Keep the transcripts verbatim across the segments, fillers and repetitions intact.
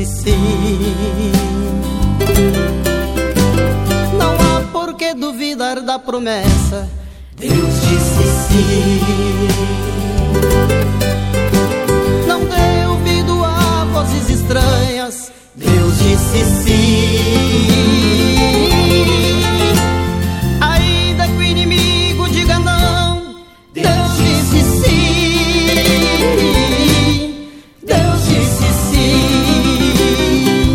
disse sim. Não há por que duvidar da promessa, Deus disse sim. Não dê ouvido a vozes estranhas, Deus disse sim. Ainda que o inimigo diga não, Deus disse sim. Deus disse sim.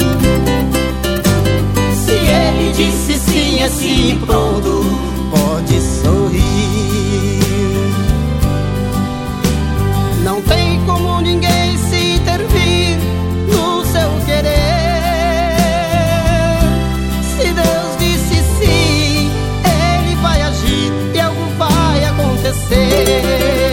Se Ele disse sim, é sim, pronto, pode sorrir. Não tem como ninguém se intervir no seu querer. Se Deus disse sim, Ele vai agir e algo vai acontecer.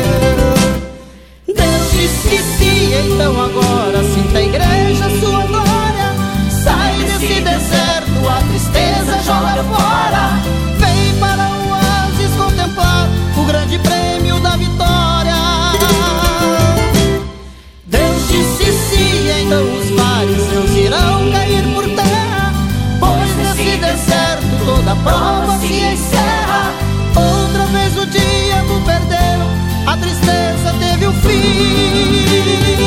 Deus disse sim, então agora sinta a igreja sua glória. Sai desse deserto, a tristeza joga fora. Vem para o oásis contemplar o grande prêmio da vitória. Deus disse sim, então os fariseus irão cair por terra, pois nesse deserto toda prova se encerra. Outra vez o dia do perderam, a tristeza teve um fim.